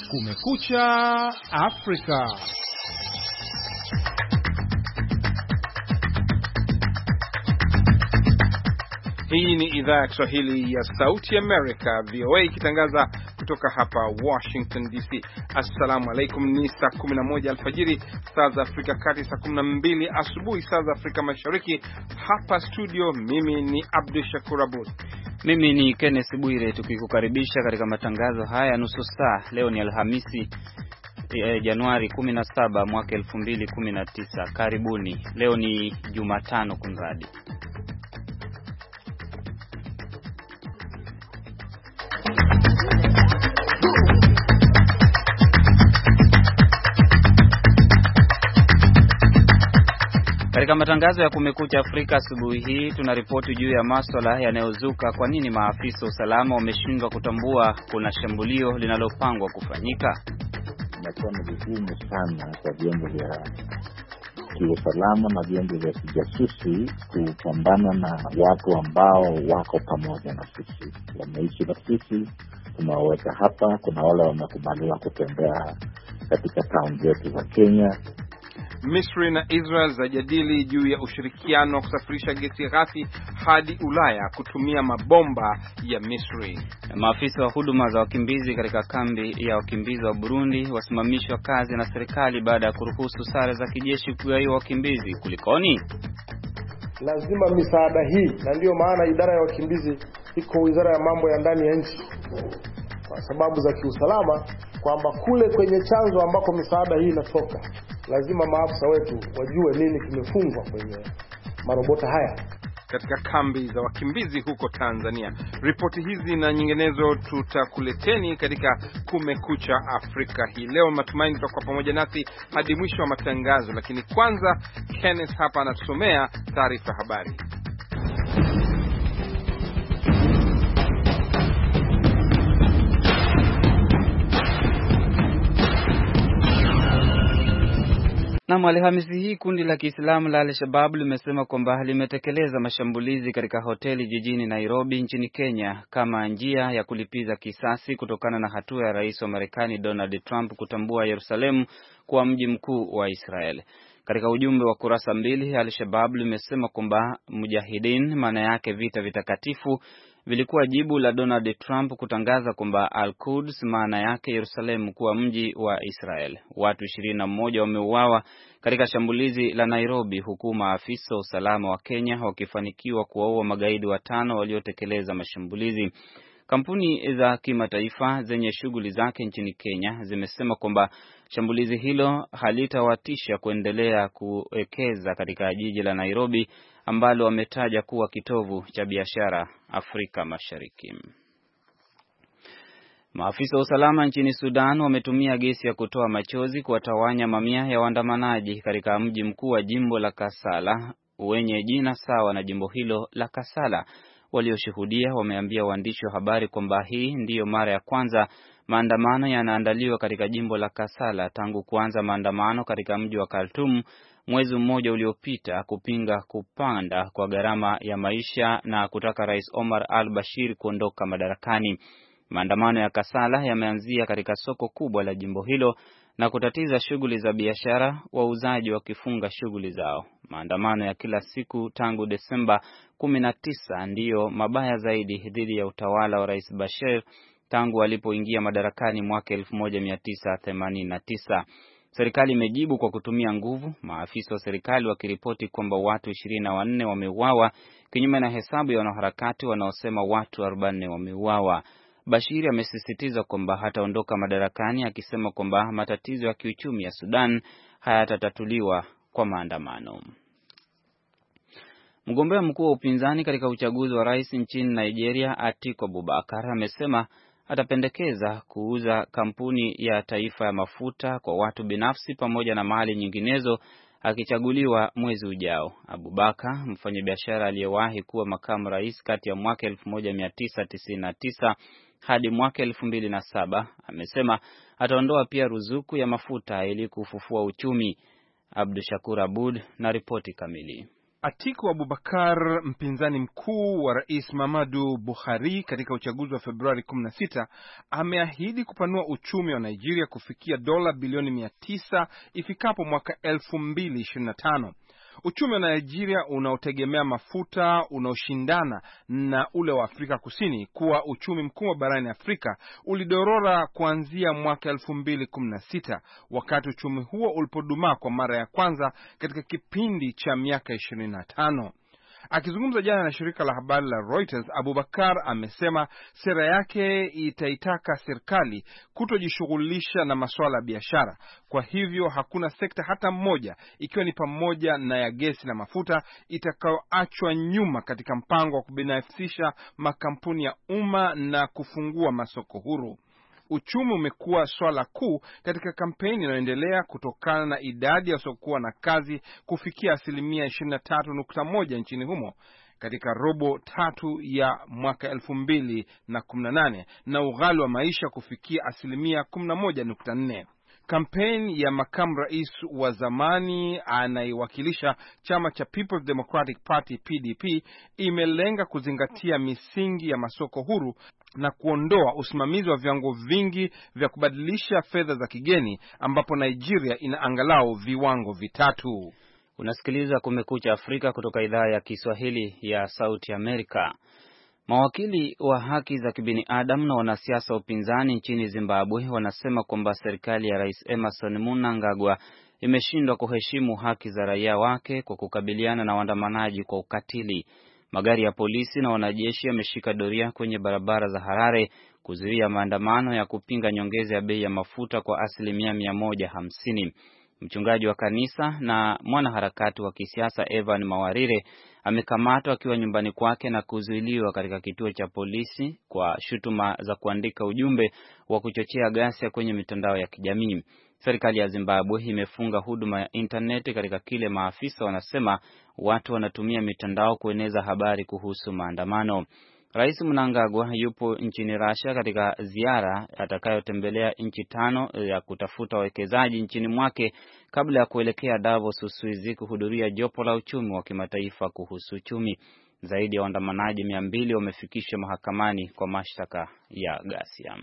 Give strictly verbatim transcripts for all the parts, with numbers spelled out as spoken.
Kumekucha Afrika. Hii ni idhaa ya Kiswahili ya Sauti America, V O A, ikitangaza kutoka hapa Washington D C. Assalamu alaikum, ni saa kumi na moja alfajiri saa za Afrika Kati, saa kumi na mbili asubuhi saa za Afrika Mashariki. Hapa studio mimi ni Abdul Shakur Abud. Mimi ni Kenneth Bwire, tukikukaribisha katika matangazo haya nusu saa. Leo ni Alhamisi eh, Januari kumi na saba mwaka elfu mbili kumi na tisa. Karibuni. Leo ni Jumatano kunradi. Katika matangazo ya Kumekucha Afrika asubuhi hii tunaripoti juu ya masuala yanayozuka. Kwa nini maafisa usalama wameshindwa kutambua kuna shambulio linalopangwa kufanyika? Inakuwa ni vigumu sana kwa vyombo vya kiusalama na vyombo vya kijasusi kupambana na watu ambao wako pamoja na sisi, wameishi na sisi, tunawaweka hapa. Kuna wale wamekubaliwa kutembea katika town zetu za Kenya. Misri na Israel zajadili juu ya ushirikiano wa kusafirisha gesi ghafi hadi Ulaya kutumia mabomba ya Misri. Maafisa wa huduma za wakimbizi katika kambi ya wakimbizi wa Burundi wasimamishwa kazi na serikali baada ya kuruhusu sare za kijeshi kugaiwa wakimbizi. Kulikoni? Lazima misaada hii, na ndio maana idara ya wakimbizi iko wizara ya mambo ya ndani ya nchi, kwa sababu za kiusalama, kwamba kule kwenye chanzo ambako misaada hii inatoka lazima maafisa wetu wajue nini kimefungwa kwenye marobota haya katika kambi za wakimbizi huko Tanzania. Ripoti hizi na nyinginezo tutakuleteni katika Kumekucha Afrika hii leo. Matumaini tutakuwa pamoja nasi hadi mwisho wa matangazo, lakini kwanza Kenneth hapa anatusomea taarifa habari. Na Alhamisi hii kundi la Kiislamu la Al-Shabaab limesema kwamba limetekeleza mashambulizi katika hoteli jijini Nairobi nchini Kenya kama njia ya kulipiza kisasi kutokana na hatua ya Rais wa Marekani Donald Trump kutambua Yerusalemu kuwa mji mkuu wa Israel. Katika ujumbe wa kurasa mbili, Al-Shabaab limesema kwamba mujahidin, maana yake vita vitakatifu, vilikuwa jibu la Donald Trump kutangaza kwamba Al-Quds, maana yake Yerusalemu, kuwa mji wa Israel. Watu ishirini na moja wameuawa katika shambulizi la Nairobi, huku maafisa wa usalama wa Kenya wakifanikiwa kuwaua magaidi watano waliotekeleza mashambulizi. Kampuni za kimataifa zenye shughuli zake nchini Kenya zimesema kwamba shambulizi hilo halitawatisha kuendelea kuwekeza katika jiji la Nairobi ambalo wametaja kuwa kitovu cha biashara Afrika Mashariki. Maafisa wa usalama nchini Sudan wametumia gesi ya kutoa machozi kuwatawanya mamia ya waandamanaji katika mji mkuu wa jimbo la Kasala wenye jina sawa na jimbo hilo la Kasala. Walioshuhudia wameambia waandishi wa habari kwamba hii ndiyo mara ya kwanza maandamano yanaandaliwa katika jimbo la Kasala tangu kuanza maandamano katika mji wa Khartoum mwezi mmoja uliopita kupinga kupanda kwa gharama ya maisha na kutaka Rais Omar al-Bashir kuondoka madarakani. Maandamano ya Kasala yameanzia katika soko kubwa la jimbo hilo na kutatiza shughuli za biashara, wauzaji wakifunga shughuli zao. Maandamano ya kila siku tangu Desemba kumi na tisa ndiyo mabaya zaidi dhidi ya utawala wa Rais Bashir tangu alipoingia madarakani mwaka elfu moja mia tisa themanini na tisa. Serikali imejibu kwa kutumia nguvu, maafisa wa serikali wakiripoti kwamba watu ishirini na wanne wameuawa, kinyume na hesabu ya wanaharakati wanaosema watu arobaini wameuawa. Bashir amesisitiza kwamba hataondoka madarakani, akisema kwamba matatizo ya kiuchumi ya Sudan hayatatatuliwa kwa maandamano. Mgombea mkuu wa upinzani katika uchaguzi wa rais nchini Nigeria, Atiku Abubakar, amesema atapendekeza kuuza kampuni ya taifa ya mafuta kwa watu binafsi pamoja na mali nyinginezo akichaguliwa mwezi ujao. Abubakar, mfanyabiashara aliyewahi kuwa makamu rais kati ya mwaka elfu moja mia tisa tisini na tisa hadi mwaka elfu mbili na saba, amesema ataondoa pia ruzuku ya mafuta ili kufufua uchumi. Abdul Shakur Abud na ripoti kamili. Atiku Abubakar, mpinzani mkuu wa Rais Muhammadu Buhari katika uchaguzi wa Februari kumi na sita, ameahidi kupanua uchumi wa Nigeria kufikia dola bilioni mia tisa ifikapo mwaka elfu mbili ishirini na tano. Uchumi wa Nigeria unaotegemea mafuta unaoshindana na ule wa Afrika Kusini kuwa uchumi mkubwa barani Afrika ulidorora kuanzia mwaka elfu mbili kumi na sita wakati uchumi huo ulipodumaa kwa mara ya kwanza katika kipindi cha miaka ishirini na tano. Akizungumza jana na shirika la habari la Reuters, Abubakar amesema sera yake itaitaka serikali kutojishughulisha na masuala ya biashara. Kwa hivyo hakuna sekta hata mmoja, ikiwa ni pamoja na ya gesi na mafuta, itakayoachwa nyuma katika mpango wa kubinafsisha makampuni ya umma na kufungua masoko huru. Uchumi umekuwa swala kuu katika kampeni inayoendelea kutokana na idadi ya wasiokuwa na kazi kufikia asilimia ishirini na tatu nukta moja nchini humo katika robo tatu ya mwaka elfu mbili na kumi na nane na ughali wa maisha kufikia asilimia kumi na moja nukta nne. Kampeni ya makamu rais wa zamani anayewakilisha chama cha People's Democratic Party P D P imelenga kuzingatia misingi ya masoko huru na kuondoa usimamizi wa viwango vingi vya kubadilisha fedha za kigeni ambapo Nigeria ina angalau viwango vitatu. Unasikiliza Kumekucha Afrika kutoka idhaa ya Kiswahili ya Sauti Amerika. Mawakili wa haki za kibinadamu na wanasiasa wa upinzani nchini Zimbabwe wanasema kwamba serikali ya Rais Emmerson Mnangagwa imeshindwa kuheshimu haki za raia wake kwa kukabiliana na waandamanaji kwa ukatili. Magari ya polisi na wanajeshi yameshika doria kwenye barabara za Harare kuzuia maandamano ya kupinga nyongeza ya bei ya mafuta kwa asilimia mia moja hamsini. Mchungaji wa kanisa na mwanaharakati wa kisiasa Evan Mawarire amekamatwa akiwa nyumbani kwake na kuzuiliwa katika kituo cha polisi kwa shutuma za kuandika ujumbe wa kuchochea ghasia kwenye mitandao ya kijamii. Serikali ya Zimbabwe imefunga huduma ya internet katika kile maafisa wanasema watu wanatumia mitandao kueneza habari kuhusu maandamano. Rais Mnangagwa yupo nchini Russia katika ziara atakayotembelea nchi tano ya kutafuta wawekezaji nchini mwake kabla ya kuelekea Davos, Uswizi, kuhudhuria jopo la uchumi wa kimataifa kuhusu uchumi. Zaidi ya waandamanaji mia mbili wamefikishwa mahakamani kwa mashtaka ya ghasia.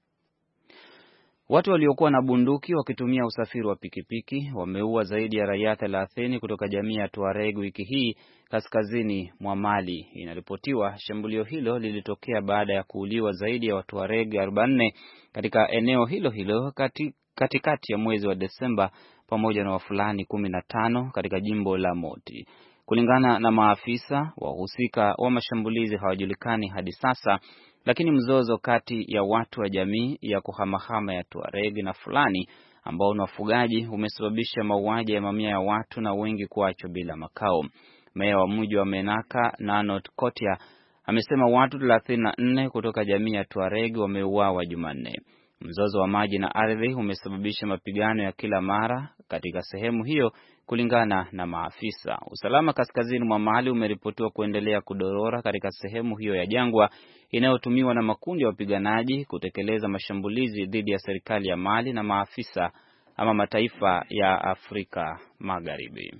Watu waliokuwa na bunduki wakitumia usafiri wa pikipiki wameua zaidi ya raia thelathini kutoka jamii ya Tuareg wiki hii kaskazini mwa Mali. Inaripotiwa shambulio hilo lilitokea baada ya kuuliwa zaidi ya Watuareg arobaini katika eneo hilo hilo kati, katikati ya mwezi wa Desemba pamoja na Wafulani kumi na tano katika jimbo la Moti. Kulingana na maafisa, wahusika wa mashambulizi hawajulikani hadi sasa. Lakini mzozo kati ya watu wa jamii ya kuhamahama ya Tuareg na Fulani ambao ni wafugaji umesababisha mauaji ya mamia ya watu na wengi kuachwa bila makao. Meya wa mji wa Menaka, Nanot Kotia, amesema watu thelathini na nne kutoka jamii ya Tuareg wameuawa Jumanne. Mzozo wa maji na ardhi umesababisha mapigano ya kila mara katika sehemu hiyo kulingana na maafisa. Usalama kaskazini mwa Mali umeripotiwa kuendelea kudorora katika sehemu hiyo ya jangwa inayotumiwa na makundi ya wapiganaji kutekeleza mashambulizi dhidi ya serikali ya Mali na maafisa ama mataifa ya Afrika Magharibi.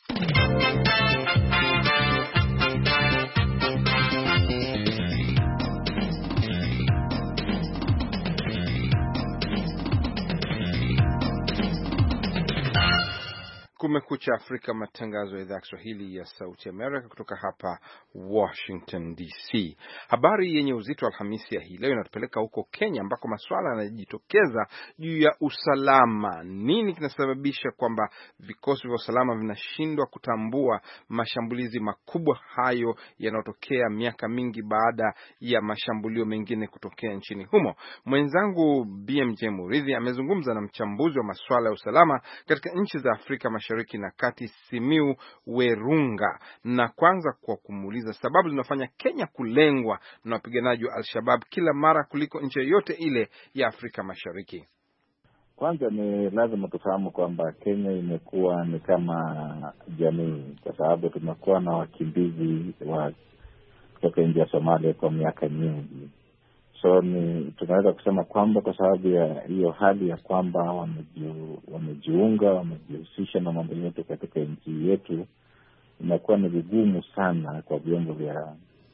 Kumekucha Afrika, matangazo ya idhaa ya Kiswahili ya Sauti Amerika kutoka hapa Washington D C. Habari yenye uzito Alhamisi ya hii leo inatupeleka huko Kenya ambako masuala yanajitokeza juu ya usalama. Nini kinasababisha kwamba vikosi vya usalama vinashindwa kutambua mashambulizi makubwa hayo yanayotokea miaka mingi baada ya mashambulio mengine kutokea nchini humo? Mwenzangu B M J Muridhi amezungumza na mchambuzi wa masuala ya usalama katika nchi za Afrika Mashariki na Kati, Simiu Werunga, na kwanza kwa kumuuliza sababu zinafanya Kenya kulengwa na wapiganaji wa Al-Shabaab kila mara kuliko nchi yoyote ile ya Afrika Mashariki. Kwanza ni lazima tufahamu kwamba Kenya imekuwa ni kama jamii, kwa sababu tumekuwa na wakimbizi wa kutoka nchi ya Somalia kwa miaka nyingi. So ni tunaweza kusema kwamba kwa sababu ya hiyo hali ya kwamba wamejiu, wamejiunga, wamejihusisha na mambo yote katika nchi yetu, imekuwa ni vigumu sana kwa vyombo vya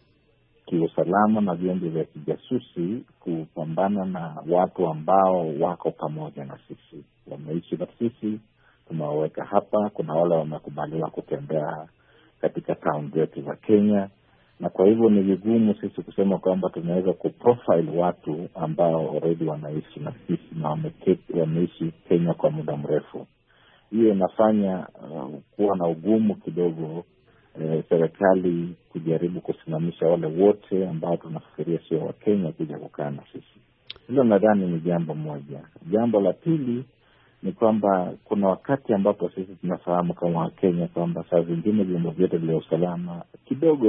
kiusalama na vyombo vya kijasusi kupambana na watu ambao wako pamoja na sisi, wameishi na sisi, tunawaweka hapa. Kuna wale wamekubaliwa kutembea katika town zetu za Kenya, na kwa hivyo ni vigumu sisi kusema kwamba tunaweza kuprofile watu ambao already wanaishi na sisi na wameishi Kenya kwa muda mrefu. Hiyo inafanya uh, kuwa na ugumu kidogo eh, serikali kujaribu kusimamisha wale wote ambao tunafikiria sio wa Kenya kuja kukaa na sisi. Hilo nadhani ni jambo moja. Jambo la pili ni kwamba kuna wakati ambapo sisi tunafahamu kama Wakenya kwamba saa zingine vyombo vyote vya usalama kidogo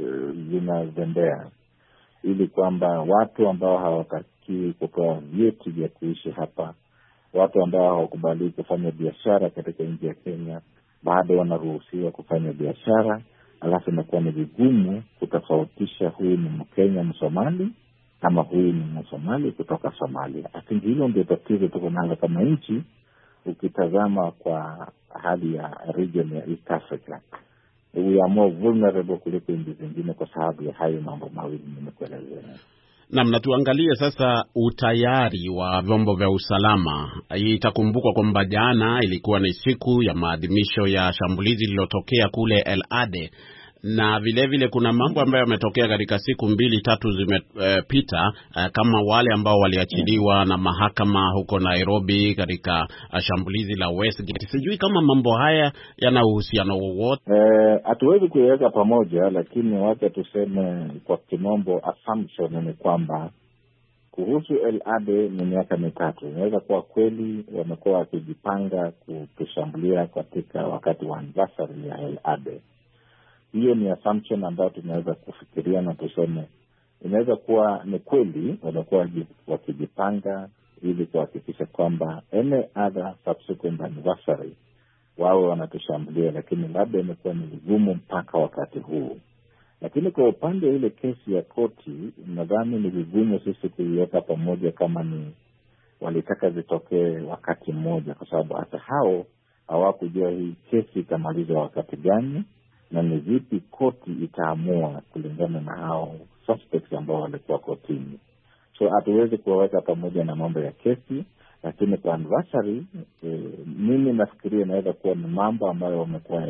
vinazembea, ili kwamba watu ambao hawataki kupewa vyeti vya kuishi hapa, watu ambao hawakubali kufanya biashara katika nchi ya Kenya, bado wanaruhusiwa kufanya biashara. Alafu inakuwa ni vigumu kutofautisha huyu ni Mkenya Msomali ama huyu ni Msomali kutoka Somalia. Lakini hilo ndio tatizo tuko nalo kama nchi, ukitazama kwa hali ya region ya East Africa. We are more vulnerable kuliko nchi zingine kwa sababu ya hayo mambo mawili nimekuelezea. Na mnatuangalie sasa utayari wa vyombo vya usalama. Itakumbukwa kwamba jana ilikuwa ni siku ya maadhimisho ya shambulizi lililotokea kule El Ade, na vile vile kuna mambo ambayo yametokea katika siku mbili tatu zimepita, uh, kama wale ambao waliachiliwa na mahakama huko Nairobi katika uh, shambulizi la Westgate. Sijui kama mambo haya yana uhusiano wowote. Eh, hatuwezi kuiweka pamoja, lakini wacha tuseme kwa kimombo assumption ni kwamba kuhusu El Ade ni miaka mitatu. Inaweza kuwa kweli wamekuwa wakijipanga kutushambulia katika wakati wa anniversary ya El Ade. Hiyo ni assumption ambayo tunaweza kufikiria na tuseme inaweza kuwa ni kweli wamekuwa wakijipanga ili kuhakikisha kwamba any other subsequent anniversary wao wanatushambulia, lakini labda imekuwa ni vigumu mpaka wakati huu. Lakini kwa upande ile kesi ya koti, nadhani ni vigumu sisi kuiweka pamoja kama ni walitaka zitokee wakati mmoja, kwa sababu hata hao hawakujua hii kesi itamalizwa wakati gani na ni vipi koti itaamua kulingana na hao suspects ambao walikuwa kotini. So hatuwezi kuwaweka pamoja na mambo ya kesi, lakini kwa anniversary eh, mimi nafikiria inaweza kuwa ni mambo ambayo wamekuwa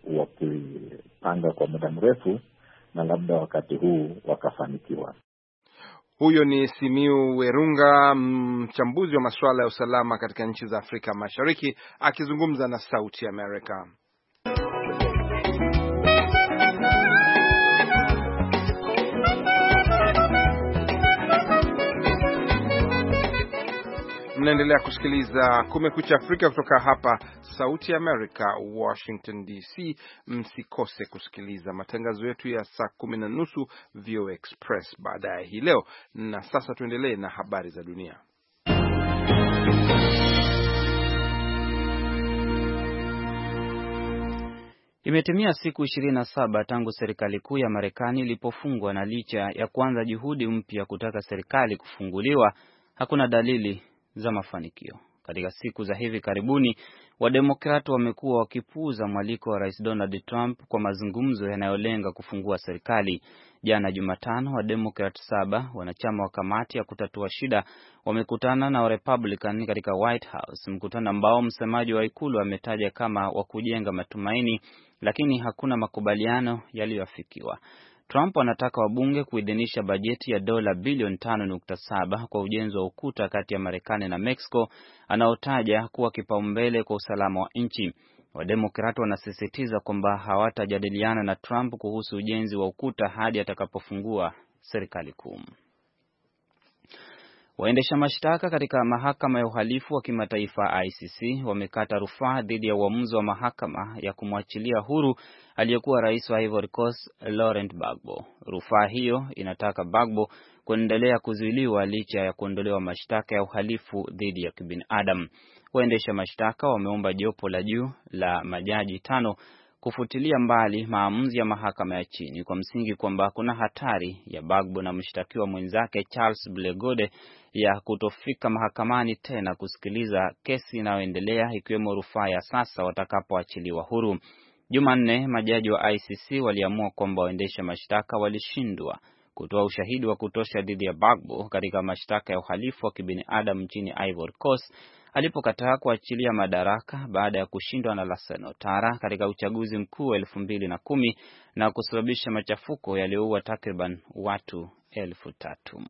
wakipanga kwa muda mrefu na labda wakati huu wakafanikiwa. Huyo ni Simiu Werunga, mchambuzi wa masuala ya usalama katika nchi za Afrika Mashariki, akizungumza na Sauti ya Amerika. Mnaendelea kusikiliza Kumekucha Afrika kutoka hapa Sauti ya Amerika, Washington D C. Msikose kusikiliza matangazo yetu ya saa kumi na nusu V O Express baadaye hii leo. Na sasa tuendelee na habari za dunia. Imetimia siku ishirini na saba tangu serikali kuu ya Marekani ilipofungwa, na licha ya kuanza juhudi mpya kutaka serikali kufunguliwa, hakuna dalili za mafanikio. Katika siku za hivi karibuni, Wademokrati wamekuwa wakipuuza mwaliko wa Rais Donald Trump kwa mazungumzo yanayolenga kufungua serikali. Jana Jumatano, Wademokrati saba, wanachama wa kamati ya kutatua shida, wamekutana na Republican katika White House, mkutano ambao msemaji wa ikulu ametaja kama wa kujenga matumaini, lakini hakuna makubaliano yaliyofikiwa. Trump anataka wabunge kuidhinisha bajeti ya dola bilioni tano nukta saba kwa ujenzi wa ukuta kati ya Marekani na Mexico, anaotaja kuwa kipaumbele kwa usalama wa nchi. Wademokrati wanasisitiza kwamba hawatajadiliana na Trump kuhusu ujenzi wa ukuta hadi atakapofungua serikali kuu. Waendesha mashtaka katika mahakama ya uhalifu wa kimataifa I C C wamekata rufaa dhidi ya uamuzi wa mahakama ya kumwachilia huru aliyekuwa rais wa Ivory Coast Laurent Gbagbo. Rufaa hiyo inataka Gbagbo kuendelea kuzuiliwa licha ya kuondolewa mashtaka ya uhalifu dhidi ya kibinadamu. Waendesha mashtaka wameomba jopo la juu la majaji tano kufutilia mbali maamuzi ya mahakama ya chini kwa msingi kwamba kuna hatari ya Gbagbo na mshtakiwa mwenzake Charles Ble Goude ya kutofika mahakamani tena kusikiliza kesi inayoendelea, ikiwemo rufaa ya sasa watakapoachiliwa huru. Jumanne, majaji wa I C C waliamua kwamba waendesha mashtaka walishindwa kutoa ushahidi wa kutosha dhidi ya Gbagbo katika mashtaka ya uhalifu wa kibinadamu nchini Ivory Coast alipokataa kuachilia madaraka baada ya kushindwa na Lassana Ouattara katika uchaguzi mkuu wa elfu mbili na kumi na kusababisha machafuko yaliyoua takriban watu elfu tatu.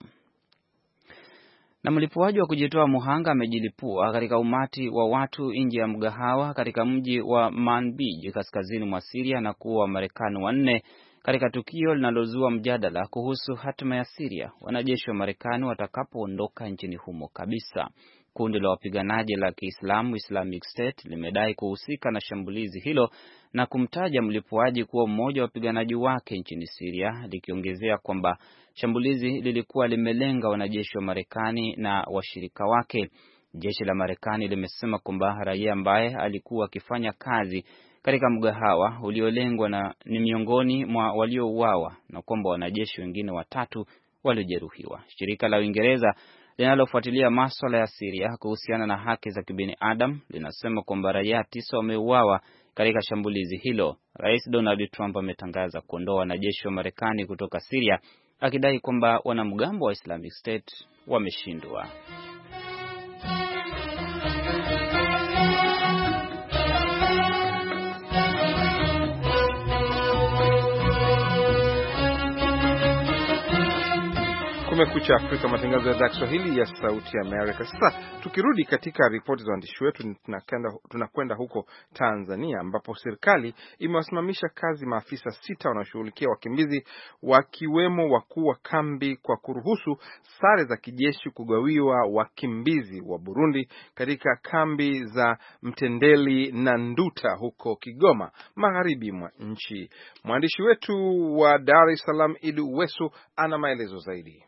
Na mlipuaji wa kujitoa muhanga amejilipua katika umati wa watu nje ya mgahawa katika mji wa Manbij kaskazini mwa Syria na kuua Wamarekani wanne katika tukio linalozua mjadala kuhusu hatima ya Syria wanajeshi wa Marekani watakapoondoka nchini humo kabisa. Kundi la wapiganaji la Kiislamu Islamic State limedai kuhusika na shambulizi hilo na kumtaja mlipuaji kuwa mmoja wa wapiganaji wake nchini Syria, likiongezea kwamba shambulizi lilikuwa limelenga wanajeshi wa Marekani na washirika wake. Jeshi la Marekani limesema kwamba raia ambaye alikuwa akifanya kazi katika mgahawa uliolengwa na ni miongoni mwa waliouawa na kwamba wanajeshi wengine watatu waliojeruhiwa. Shirika la Uingereza linalofuatilia masuala ya Syria kuhusiana na haki za kibinadamu linasema kwamba raia tisa wameuawa katika shambulizi hilo. Rais Donald Trump ametangaza kuondoa wanajeshi wa Marekani kutoka Syria akidai kwamba wanamgambo wa Islamic State wameshindwa. Kumekucha Afrika, matangazo ya idhaa ya Kiswahili ya Sauti ya Amerika. Sasa tukirudi katika ripoti za waandishi wetu, tunakwenda huko Tanzania ambapo serikali imewasimamisha kazi maafisa sita wanaoshughulikia wakimbizi, wakiwemo wakuu wa kambi kwa kuruhusu sare za kijeshi kugawiwa wakimbizi wa Burundi katika kambi za Mtendeli na Nduta huko Kigoma, magharibi mwa nchi. Mwandishi wetu wa Dar es Salaam Idi Uwesu ana maelezo zaidi.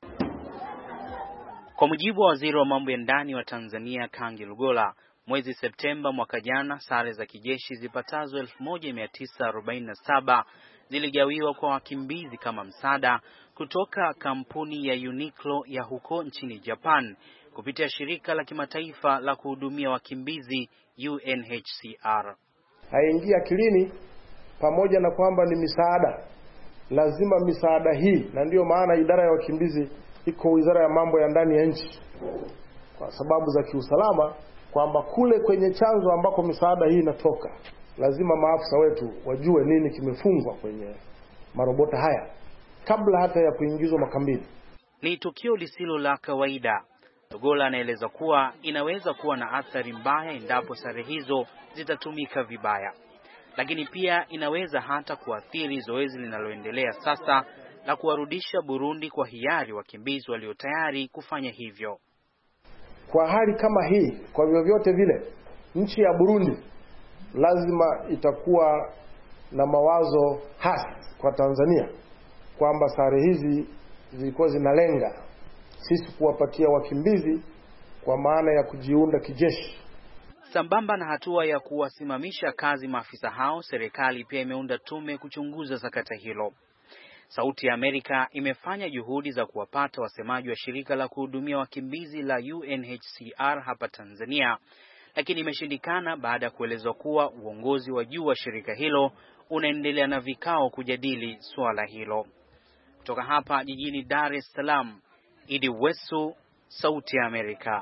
Kwa mujibu wa waziri wa mambo ya ndani wa Tanzania Kangi Lugola, mwezi Septemba mwaka jana sare za kijeshi zipatazo elfu moja mia tisa arobaini na saba ziligawiwa kwa wakimbizi kama msaada kutoka kampuni ya Uniqlo ya huko nchini Japan kupitia shirika la kimataifa la kuhudumia wakimbizi U N H C R. Haingia akilini, pamoja na kwamba ni misaada, lazima misaada hii, na ndiyo maana idara ya wakimbizi iko wizara ya mambo ya ndani ya nchi, kwa sababu za kiusalama, kwamba kule kwenye chanzo ambako misaada hii inatoka lazima maafisa wetu wajue nini kimefungwa kwenye marobota haya kabla hata ya kuingizwa makambini. Ni tukio lisilo la kawaida. Lugola anaeleza kuwa inaweza kuwa na athari mbaya endapo sare hizo zitatumika vibaya, lakini pia inaweza hata kuathiri zoezi linaloendelea sasa la kuwarudisha Burundi kwa hiari wakimbizi walio tayari kufanya hivyo. Kwa hali kama hii, kwa vyovyote vile, nchi ya Burundi lazima itakuwa na mawazo hasi kwa Tanzania kwamba sare hizi zilikuwa zinalenga sisi kuwapatia wakimbizi kwa maana ya kujiunda kijeshi. Sambamba na hatua ya kuwasimamisha kazi maafisa hao, serikali pia imeunda tume kuchunguza sakata hilo. Sauti ya Amerika imefanya juhudi za kuwapata wasemaji wa shirika la kuhudumia wakimbizi la U N H C R hapa Tanzania, lakini imeshindikana baada ya kuelezwa kuwa uongozi wa juu wa shirika hilo unaendelea na vikao kujadili swala hilo. Kutoka hapa jijini Dar es Salaam, Idi Wesu, Sauti ya Amerika.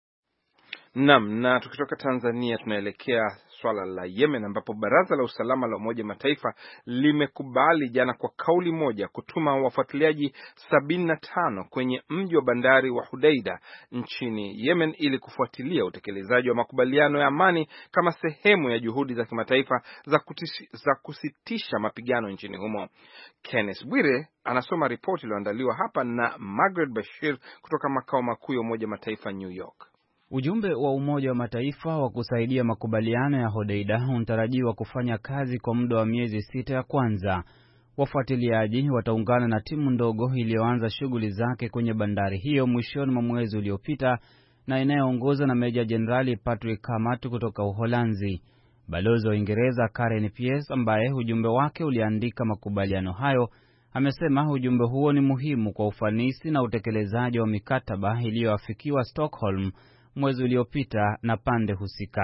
Naam, na tukitoka Tanzania tunaelekea swala la Yemen ambapo Baraza la Usalama la Umoja Mataifa limekubali jana kwa kauli moja kutuma wafuatiliaji sabini na tano kwenye mji wa bandari wa Hudaida nchini Yemen ili kufuatilia utekelezaji wa makubaliano ya amani kama sehemu ya juhudi za kimataifa za, za kusitisha mapigano nchini humo. Kenneth Bwire anasoma ripoti iliyoandaliwa hapa na Margaret Bashir kutoka makao makuu ya Umoja Mataifa New York. Ujumbe wa Umoja wa Mataifa wa kusaidia makubaliano ya Hodeida unatarajiwa kufanya kazi kwa muda wa miezi sita ya kwanza. Wafuatiliaji wataungana na timu ndogo iliyoanza shughuli zake kwenye bandari hiyo mwishoni mwa mwezi uliopita na inayoongozwa na Meja Jenerali Patrick Kamatu kutoka Uholanzi. Balozi wa Uingereza Karen Pierce, ambaye ujumbe wake uliandika makubaliano hayo, amesema ujumbe huo ni muhimu kwa ufanisi na utekelezaji wa mikataba iliyoafikiwa Stockholm mwezi uliopita na pande husika.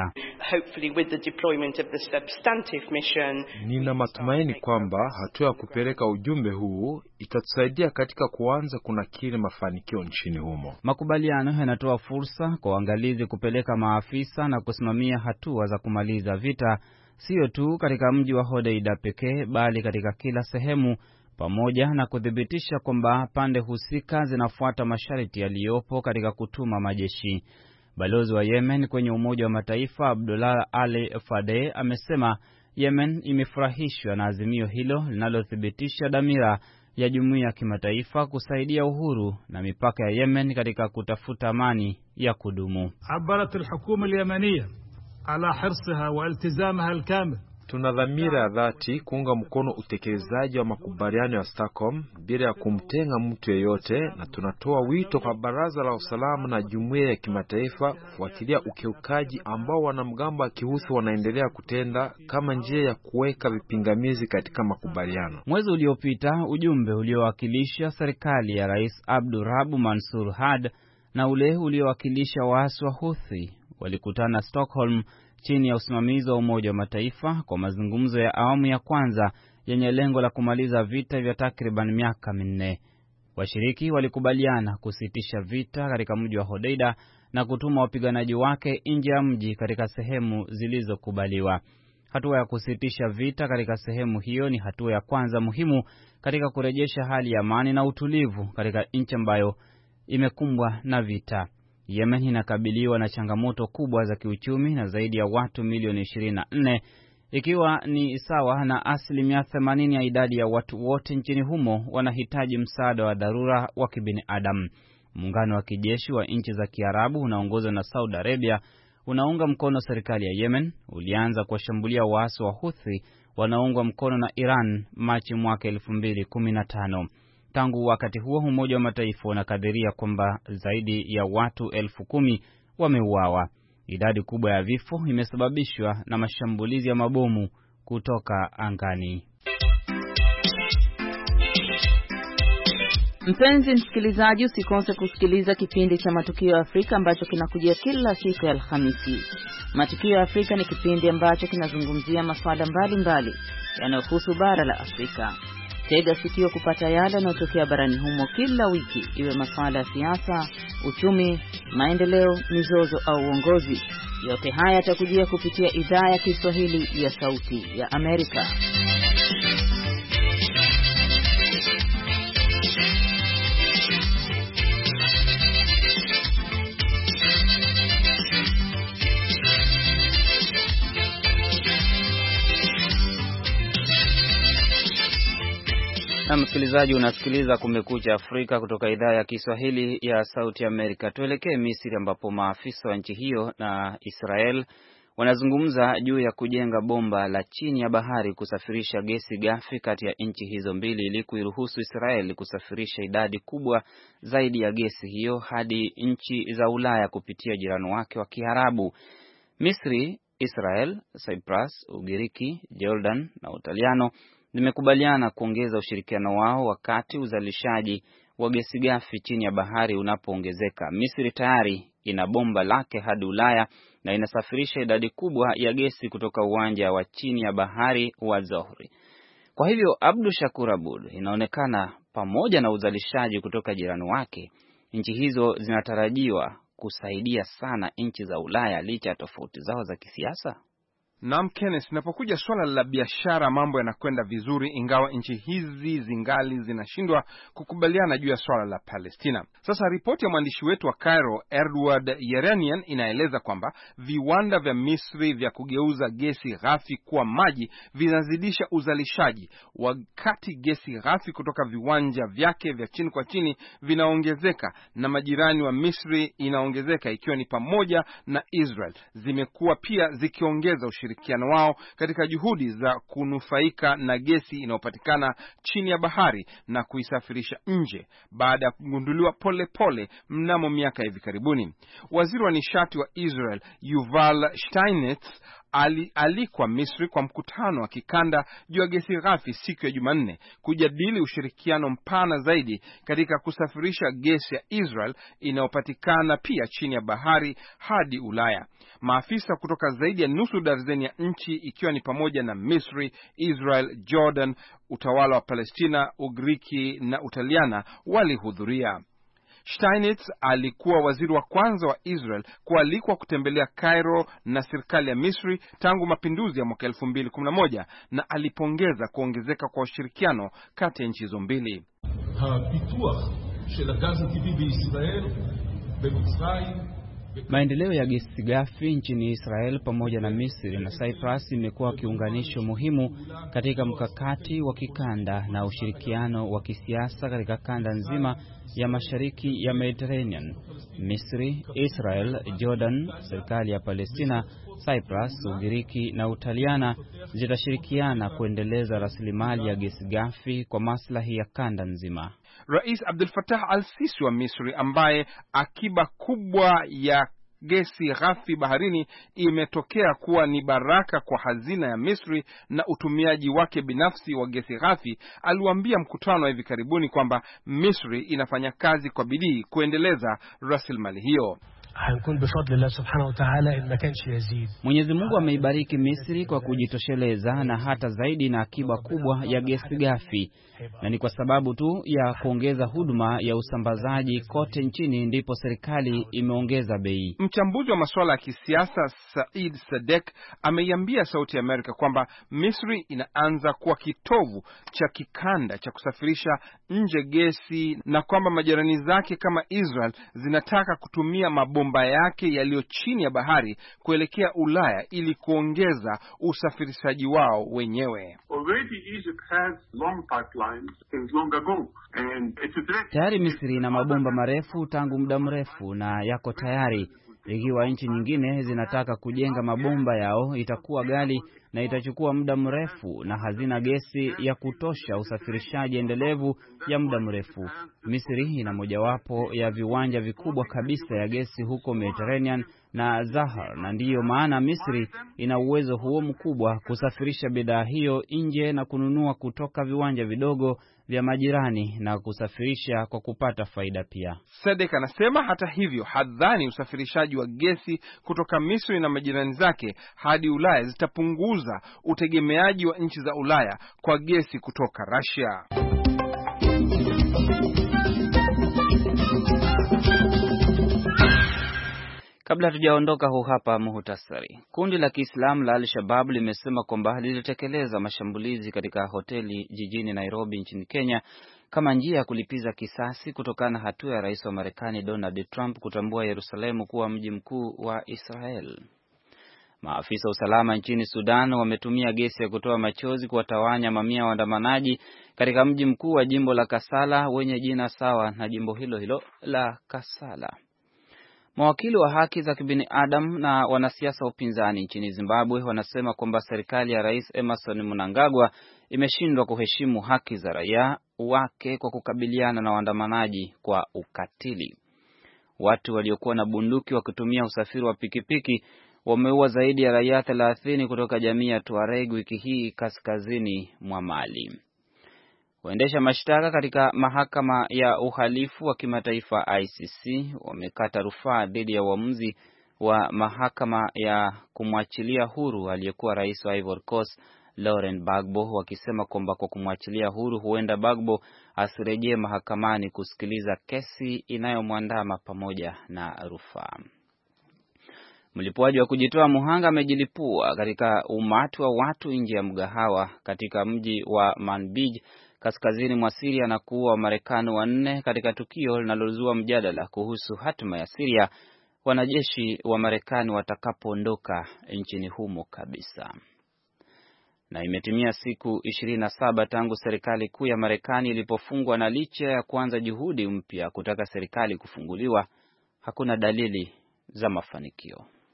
hopefully with the deployment of the substantive mission. Nina matumaini kwamba hatua ya kupeleka ujumbe huu itatusaidia katika kuanza kunakili mafanikio nchini humo. Makubaliano yanatoa fursa kwa waangalizi kupeleka maafisa na kusimamia hatua za kumaliza vita, sio tu katika mji wa Hodeida pekee bali katika kila sehemu, pamoja na kudhibitisha kwamba pande husika zinafuata masharti yaliyopo katika kutuma majeshi. Balozi wa Yemen kwenye Umoja wa Mataifa Abdullah Ali Fadeh amesema Yemen imefurahishwa na azimio hilo linalothibitisha dhamira ya jumuiya ya kimataifa kusaidia uhuru na mipaka ya Yemen katika kutafuta amani ya kudumu. Abarat al-hukuma al-yamaniya ala hirsaha wa iltizamaha al-kamil. Tuna dhamira ya dhati kuunga mkono utekelezaji wa makubaliano ya Stockholm bila ya kumtenga mtu yeyote, na tunatoa wito kwa Baraza la Usalama na jumuiya ya kimataifa kufuatilia ukiukaji ambao wanamgambo wa Kihuthi wanaendelea kutenda kama njia ya kuweka vipingamizi katika makubaliano. Mwezi uliopita, ujumbe uliowakilisha serikali ya Rais Abdurabu Mansur Hadi na ule uliowakilisha waasi wa Houthi walikutana Stockholm chini ya usimamizi wa Umoja wa Mataifa kwa mazungumzo ya awamu ya kwanza yenye lengo la kumaliza vita vya takriban miaka minne. Washiriki walikubaliana kusitisha vita katika mji wa Hodeida na kutuma wapiganaji wake nje ya mji katika sehemu zilizokubaliwa. Hatua ya kusitisha vita katika sehemu hiyo ni hatua ya kwanza muhimu katika kurejesha hali ya amani na utulivu katika nchi ambayo imekumbwa na vita. Yemen inakabiliwa na changamoto kubwa za kiuchumi na zaidi ya watu milioni ishirini na nne, ikiwa ni sawa na asilimia themanini ya idadi ya watu wote nchini humo wanahitaji msaada wa dharura wa kibinadamu. Muungano wa kijeshi wa nchi za Kiarabu unaongozwa na Saudi Arabia unaunga mkono serikali ya Yemen ulianza kuwashambulia waasi wa Houthi wanaoungwa mkono na Iran Machi mwaka elfu mbili kumi na tano. Tangu wakati huo Umoja wa Mataifa unakadiria kwamba zaidi ya watu elfu kumi wameuawa. Idadi kubwa ya vifo imesababishwa na mashambulizi ya mabomu kutoka angani. Mpenzi msikilizaji, usikose kusikiliza kipindi cha Matukio ya Afrika ambacho kinakujia kila siku ya Alhamisi. Matukio ya Afrika ni kipindi ambacho kinazungumzia masuala mbalimbali yanayohusu bara la Afrika. Tega sikio kupata yale yanayotokea barani humo kila wiki, iwe masuala ya siasa, uchumi, maendeleo, mizozo au uongozi. Yote haya yatakujia kupitia idhaa ya Kiswahili ya Sauti ya Amerika. Na msikilizaji, unasikiliza Kumekucha Afrika kutoka idhaa ya Kiswahili ya Sauti ya Amerika. Tuelekee Misri ambapo maafisa wa nchi hiyo na Israel wanazungumza juu ya kujenga bomba la chini ya bahari kusafirisha gesi ghafi kati ya nchi hizo mbili ili kuiruhusu Israel kusafirisha idadi kubwa zaidi ya gesi hiyo hadi nchi za Ulaya kupitia jirani wake wa Kiarabu. Misri, Israel, Cyprus, Ugiriki, Jordan na Utaliano zimekubaliana kuongeza ushirikiano wao wakati uzalishaji wa gesi ghafi chini ya bahari unapoongezeka. Misri tayari ina bomba lake hadi Ulaya na inasafirisha idadi kubwa ya gesi kutoka uwanja wa chini ya bahari wa Zohri. Kwa hivyo, Abdu Shakur Abud, inaonekana pamoja na uzalishaji kutoka jirani wake, nchi hizo zinatarajiwa kusaidia sana nchi za Ulaya licha ya tofauti zao za kisiasa. Naam Kenneth, inapokuja swala la biashara mambo yanakwenda vizuri, ingawa nchi hizi zingali zinashindwa kukubaliana juu ya swala la Palestina. Sasa ripoti ya mwandishi wetu wa Cairo Edward Yeranian inaeleza kwamba viwanda vya Misri vya kugeuza gesi ghafi kuwa maji vinazidisha uzalishaji, wakati gesi ghafi kutoka viwanja vyake vya chini kwa chini vinaongezeka na majirani wa Misri inaongezeka, ikiwa ni pamoja na Israel. Zimekuwa pia zikiongeza ushirikiano wao katika juhudi za kunufaika na gesi inayopatikana chini ya bahari na kuisafirisha nje baada ya kugunduliwa pole pole mnamo miaka hivi karibuni. Waziri wa nishati wa Israel Yuval Steinitz alialikwa Misri kwa mkutano wa kikanda juu ya gesi ghafi siku ya Jumanne kujadili ushirikiano mpana zaidi katika kusafirisha gesi ya Israel inayopatikana pia chini ya bahari hadi Ulaya. Maafisa kutoka zaidi ya nusu darzeni ya nchi ikiwa ni pamoja na Misri, Israel, Jordan, utawala wa Palestina, Ugiriki na Utaliana walihudhuria. Steinitz alikuwa waziri wa kwanza wa Israel kualikwa kutembelea Cairo na serikali ya Misri tangu mapinduzi ya mwaka elfu mbili kumi na moja na alipongeza kuongezeka kwa ushirikiano kati ya nchi hizo mbili. Maendeleo ya gesi ghafi nchini Israel pamoja na Misri na Cyprus imekuwa kiunganisho muhimu katika mkakati wa kikanda na ushirikiano wa kisiasa katika kanda nzima ya Mashariki ya Mediterranean. Misri, Israel, Jordan, serikali ya Palestina, Cyprus, Ugiriki na Utaliana zitashirikiana kuendeleza rasilimali ya gesi ghafi kwa maslahi ya kanda nzima. Rais Abdel Fattah al-Sisi wa Misri, ambaye akiba kubwa ya gesi ghafi baharini imetokea kuwa ni baraka kwa hazina ya Misri na utumiaji wake binafsi wa gesi ghafi, aliwaambia mkutano wa hivi karibuni kwamba Misri inafanya kazi kwa bidii kuendeleza rasilimali hiyo. Mwenyezi Mungu ameibariki Misri kwa kujitosheleza na hata zaidi na akiba kubwa ya gesi ghafi, na ni kwa sababu tu ya kuongeza huduma ya usambazaji kote nchini ndipo serikali imeongeza bei. Mchambuzi wa masuala ya kisiasa Said Sadek ameiambia Sauti ya Amerika kwamba Misri inaanza kuwa kitovu cha kikanda cha kusafirisha nje gesi na kwamba majirani zake kama Israel zinataka kutumia mabomba yake yaliyo chini ya bahari kuelekea Ulaya ili kuongeza usafirishaji wao wenyewe. Tayari Misri ina mabomba marefu tangu muda mrefu na yako tayari. Ikiwa nchi nyingine zinataka kujenga mabomba yao, itakuwa ghali na itachukua muda mrefu na hazina gesi ya kutosha usafirishaji endelevu ya muda mrefu. Misri ina mojawapo ya viwanja vikubwa kabisa ya gesi huko Mediterranean na Zahar, na ndiyo maana Misri ina uwezo huo mkubwa kusafirisha bidhaa hiyo nje na kununua kutoka viwanja vidogo vya majirani na kusafirisha kwa kupata faida pia. Sadek anasema hata hivyo hadhani usafirishaji wa gesi kutoka Misri na majirani zake hadi Ulaya zitapunguza utegemeaji wa nchi za Ulaya kwa gesi kutoka Russia. Kabla tujaondoka, huu hapa muhtasari. Kundi la Kiislamu la Al-Shabaab limesema kwamba lilitekeleza mashambulizi katika hoteli jijini Nairobi nchini Kenya kama njia ya kulipiza kisasi kutokana na hatua ya Rais wa Marekani Donald Trump kutambua Yerusalemu kuwa mji mkuu wa Israel. Maafisa usalama nchini Sudan wametumia gesi ya kutoa machozi kuwatawanya mamia ya waandamanaji katika mji mkuu wa jimbo la Kassala wenye jina sawa na jimbo hilo hilo la Kassala. Mawakili wa haki za kibinadamu na wanasiasa wa upinzani nchini Zimbabwe wanasema kwamba serikali ya Rais Emmerson Mnangagwa imeshindwa kuheshimu haki za raia wake kwa kukabiliana na waandamanaji kwa ukatili. Watu waliokuwa na bunduki wakitumia usafiri wa pikipiki wameua zaidi ya raia thelathini kutoka jamii ya Tuareg wiki hii kaskazini mwa Mali. Waendesha mashtaka katika mahakama ya uhalifu wa kimataifa I C C wamekata rufaa dhidi ya uamuzi wa mahakama ya kumwachilia huru aliyekuwa rais wa Ivory Coast Laurent Gbagbo, wakisema kwamba kwa kumwachilia huru huenda Gbagbo asirejee mahakamani kusikiliza kesi inayomwandama pamoja na rufaa. Mlipuaji wa kujitoa muhanga amejilipua katika umati wa watu nje ya mgahawa katika mji wa Manbij kaskazini mwa Syria na kuua Wamarekani wanne katika tukio linalozua mjadala kuhusu hatima ya Syria wanajeshi wa Marekani watakapoondoka nchini humo kabisa. Na imetimia siku ishirini na saba tangu serikali kuu ya Marekani ilipofungwa, na licha ya kuanza juhudi mpya kutaka serikali kufunguliwa, hakuna dalili za mafanikio.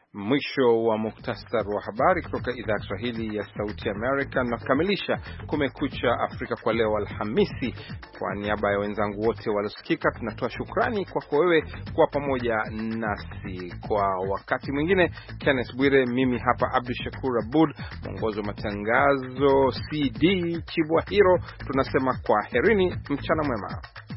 Mwisho wa muktasar wa habari kutoka idhaa ya Kiswahili ya Sauti ya Amerika. Na kukamilisha Kumekucha Afrika kwa leo Alhamisi. Kwa niaba ya wenzangu wote waliosikika, tunatoa shukrani kwako wewe kwa pamoja nasi. Kwa wakati mwingine, Kenneth Bwire, mimi hapa Abdul Shakur Abud, mwongozo wa matangazo C D Chibwa Hiro, tunasema kwa herini, mchana mwema.